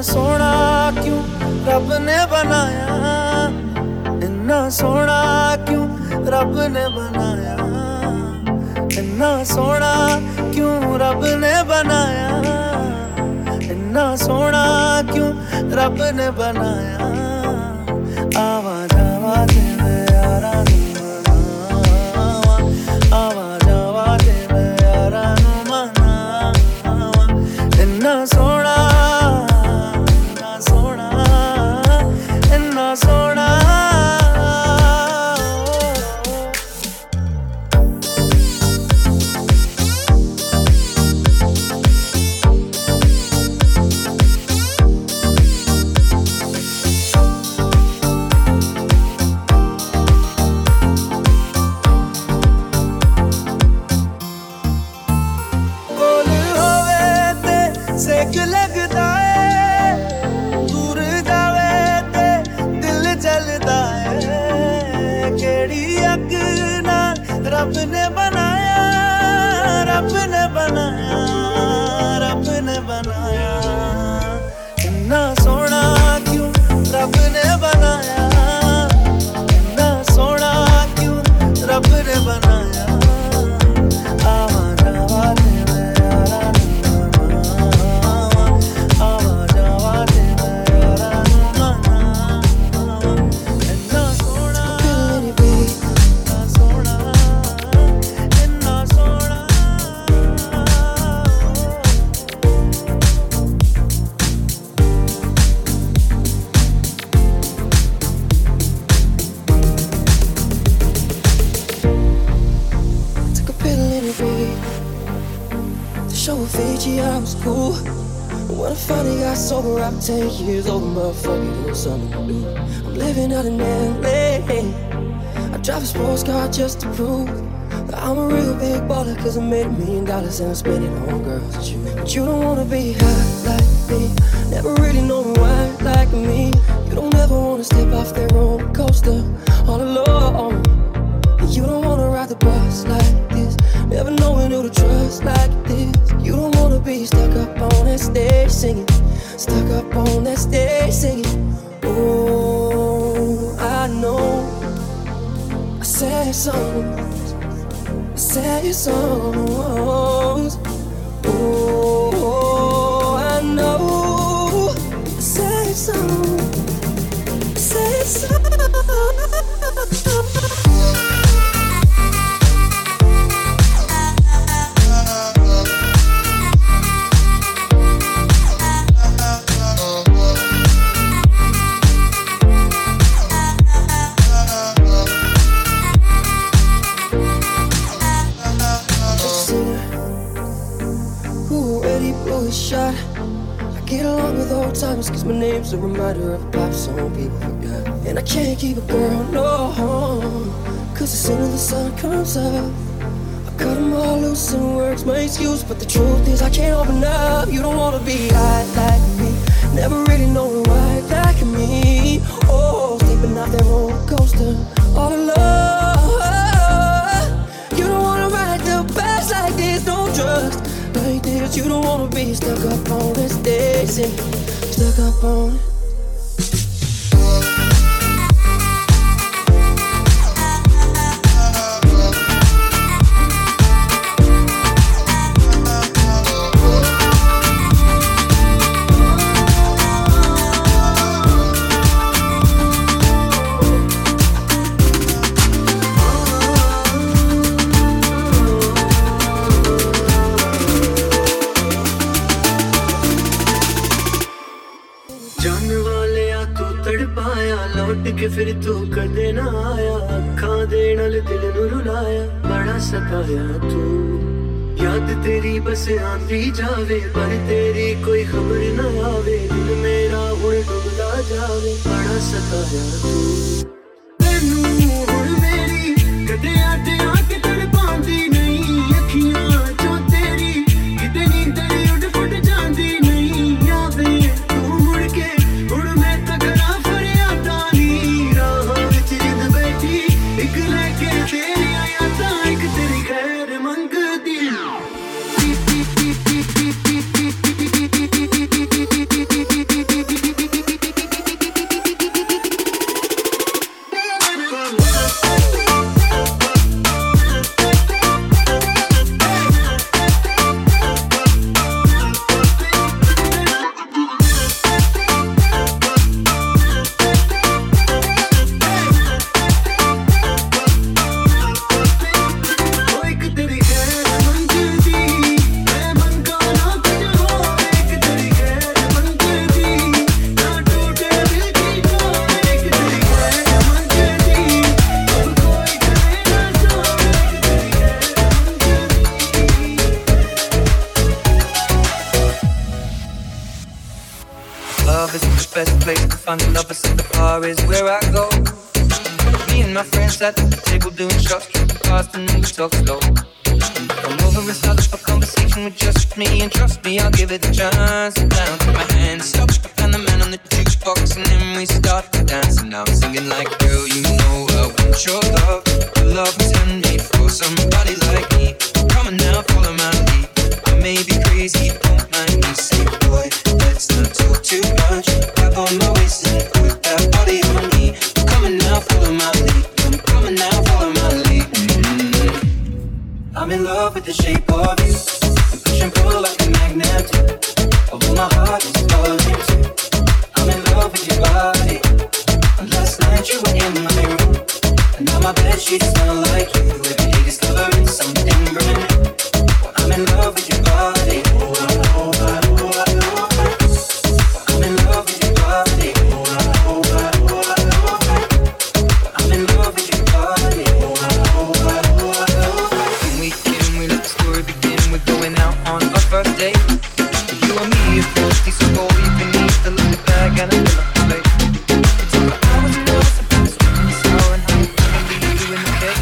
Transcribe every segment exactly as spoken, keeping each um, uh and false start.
सोना क्यों रब ने बनाया, इन्ना सोना क्यों रब ने बनाया, इन्ना सोना क्यों रब ने बनाया, इन्ना सोना क्यों रब ने बनाया। आवा जावा तेरे यारा नू मनावा, आवा जावा तेरे यारा नू मनावा, इन्ना सोना इन्ना सोना इन्ना सोना। सेक लगदा है दूर जावे ते दिल जलदा है, केड़ी अग ना रब ने बनाया, रब ने बनाया, रब ने बनाया। इन्ना सोना क्यों रब ने बनाया, इन्ना सोना क्यों रब ने बनाया। आवा जावा तेरे यारा Fiji, I was cool. When I finally got sober, I'm ten years old, motherfucker, it was something to do. I'm living out in L A. I drive a sports car just to prove that I'm a real big baller, cause I made a million dollars and I spent it on girls and you. But you don't wanna be high like me, never really know why like me. You don't ever wanna step off that roller coaster all alone. You don't wanna ride the bus like this, never knowing who to trust like this. You don't wanna be stuck up on that stage singing, stuck up on that stage singing. Oh, I know I sad songs, sad songs. Oh, I know sad songs, sad songs. Shot. I get along with old timers cause my name's a reminder of a pop song people forgot. And I can't keep a girl, no, cause as soon as the sun comes up I cut them all loose and works my excuse. But the truth is I can't open up. You don't wanna be high like me, never really know why like me. Oh, sleeping off that roller coaster all alone. You don't wanna ride the bus like this, no drugs like this. You don't wanna be stuck up on this stage singing, stuck up on it. के फिर तू कदे ना आया, अखां दे नाल दिल नू रुलाया, बड़ा सताया तू। याद तेरी बस आंदी जावे पर तेरी कोई खबर ना आवे, दिल मेरा हुण डुबदा जावे, बड़ा सताया तू। तैनू हुण मेरी कदे याद आके तड़पांदी नहीं, अखियां चों तेरी किते नींद उड़ फुट जांदी नहीं आवे तू मुड़ के। हुण मैं तां करा फरियादां नी राह विच जिद बैठी, इक लैके तेरी यादां इक तेरी खैर मंगदी। love isn't the best place to find the lovers, so the bar is where I go. Me and my friends at the table doing shots, drinking fast and then we talk slow. Come over and start up a conversation with just me, and trust me, I'll give it a chance. Down to my hands, stop, and the man on the jukebox, and then we start to dance. And I'm singing like, girl, you know I want your love. Your love was handmade for somebody like me. Come on now, follow my lead. I may be crazy, don't mind me. Say, boy, let's not talk too much. Grab on my waist and put that body on me. Come on now, follow my lead. I'm coming now, follow my lead. Mm-hmm. I'm in love with the shape of you. We push and pull like a magnet. Although my heart is falling too. I'm in love with your body. And last night you were in my room, and now my bedsheets smell like you. Every day discovering something brand new. Well, I'm in love with your body. Oh, oh, oh, oh, oh, oh. I'm in love with your body. Oh, oh, oh, oh, oh. I'm in love with your body. Oh, oh, oh, oh, oh. When we can, we let the story begin. We're going out on our first date. You and me, of course, these are all you can need. To look at bag and a fill up the plate. It's all the hours and hours of this. When you sour and how you can be doing the cake.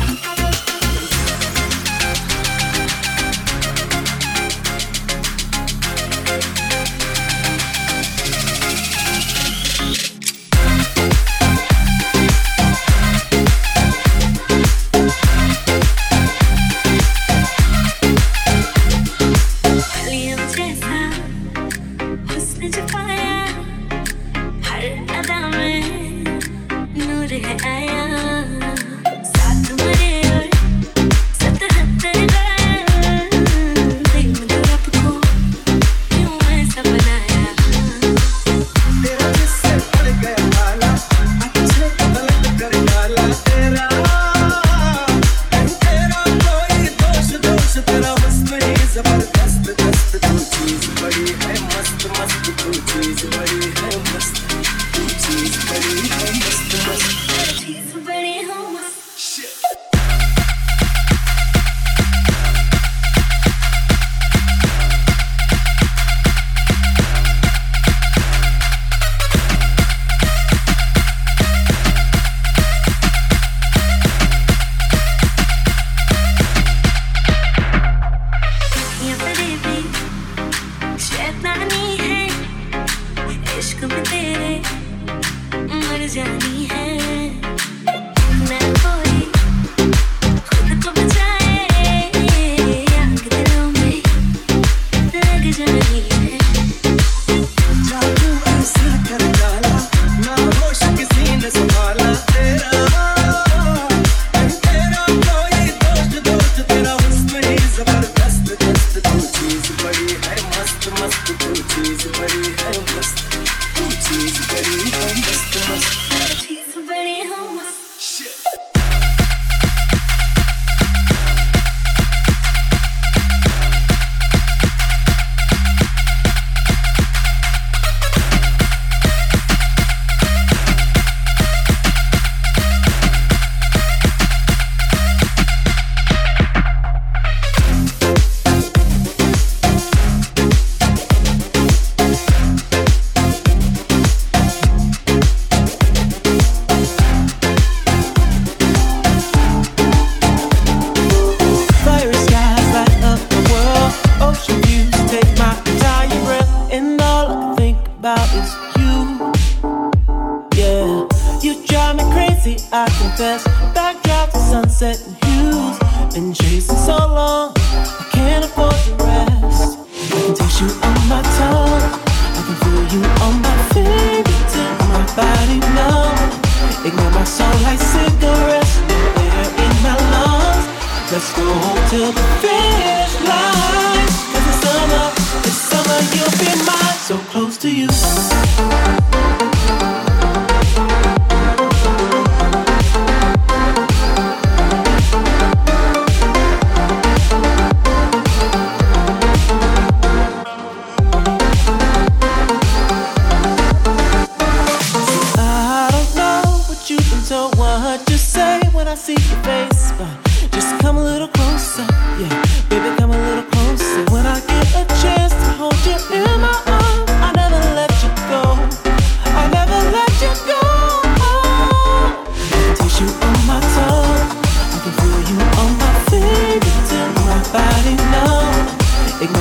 When I get a chance to hold you in my arms, I never let you go.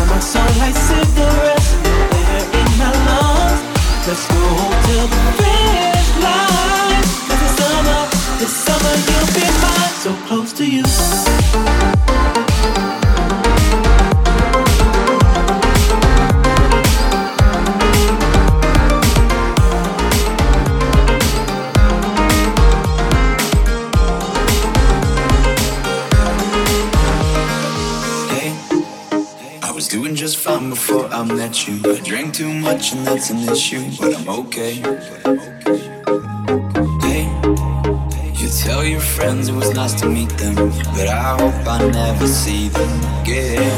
my soul like cigarettes, air in my lungs. Let's go till the finish line. 'Cause this summer, this summer you'll be mine. So close to you. Doing just fine before I met you. I drank too much and that's an issue, but I'm okay. Hey, you tell your friends it was nice to meet them, but I hope I never see them again.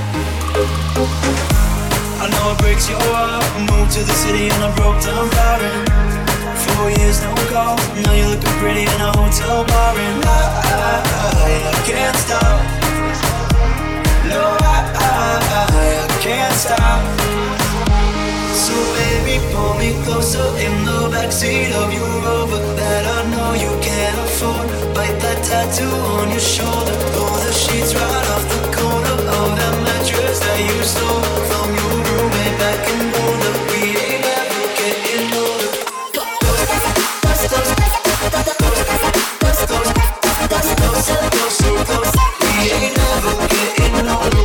I know it breaks your heart. I moved to the city and I broke down crying. Four years no call, now you're looking pretty in a hotel bar, and I, I, I can't stop. No, I, I, I can't stop. So baby, pull me closer in the backseat of your Rover that I know you can't afford. Bite that tattoo on your shoulder. Pull the sheets right off the corner of that mattress that you stole from your roommate back in Boulder. We ain't ever getting older. We ain't ever getting older.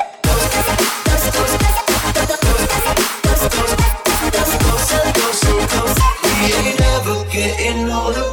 Getting older.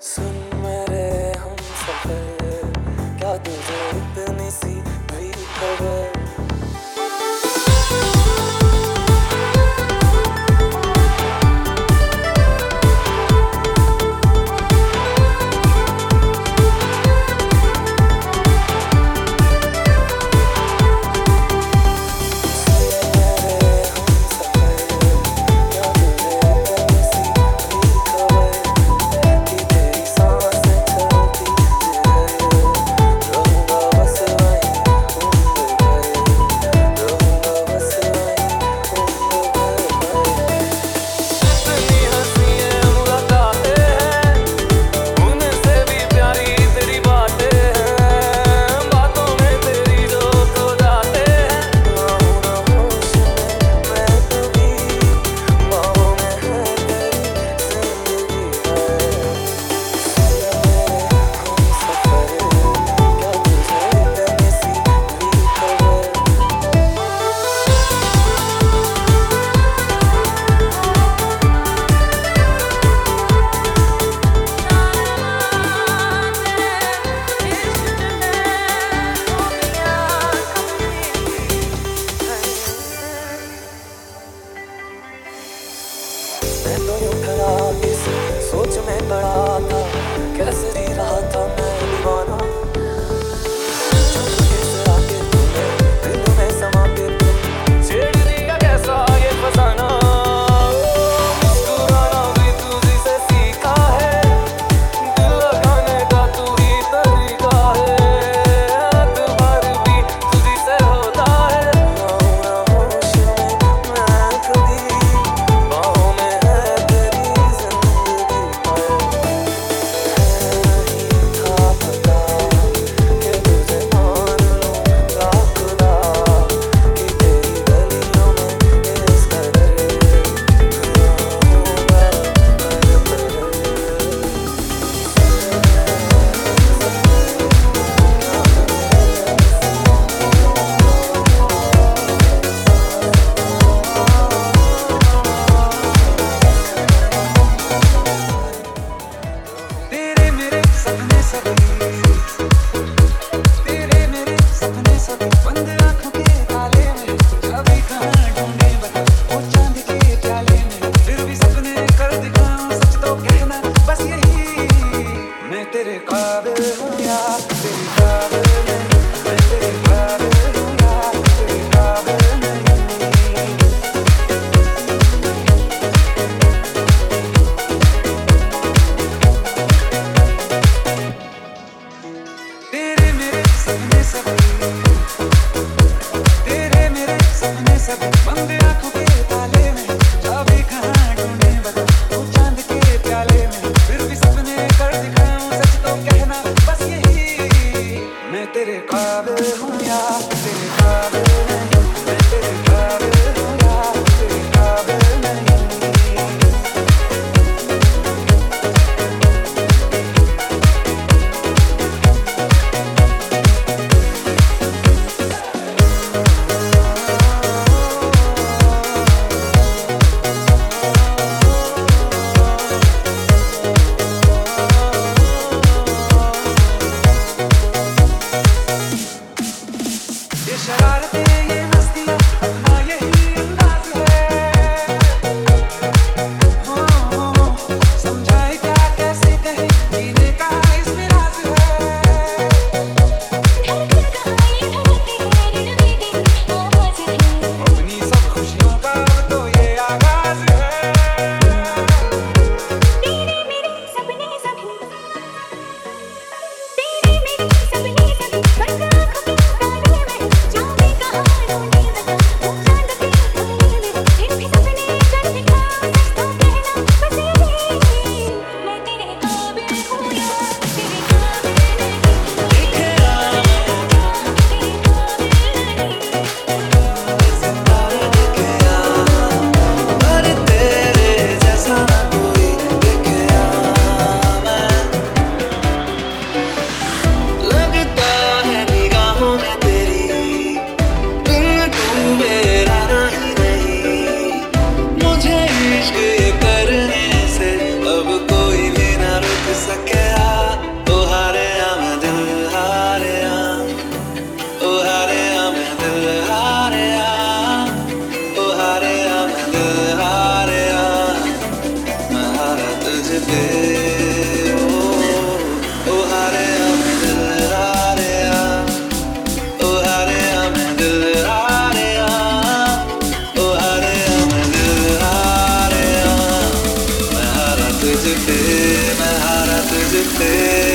सुन मेरे हम सफर, क्या तुझे इतनी सी भी खबर? तुझपे ओ हारे मैं दिल हारे ओ हारे मैं दिल हारे ओ हारे मैं दिल हारे मैं हारा तुझपे मैं हारा तुझपे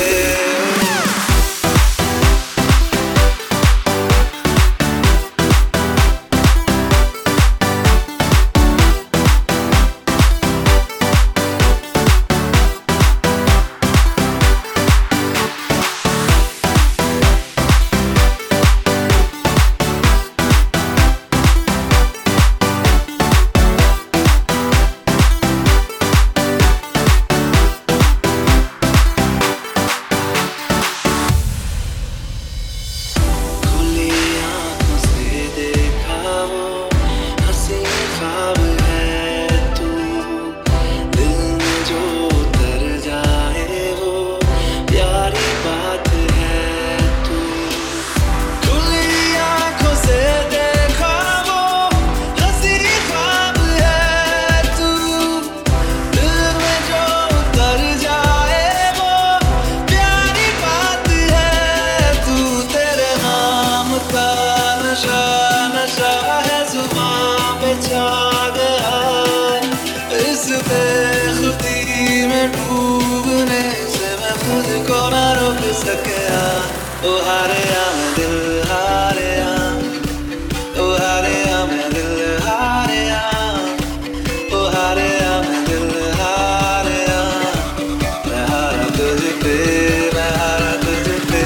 ओ हारे मैं दिल हारे ओ हारे मैं दिल हारे ओ हारे मैं दिल हारे मैं हारा तुझ पे मैं हारा तुझ पे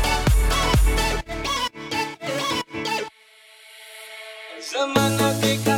Zamana देखा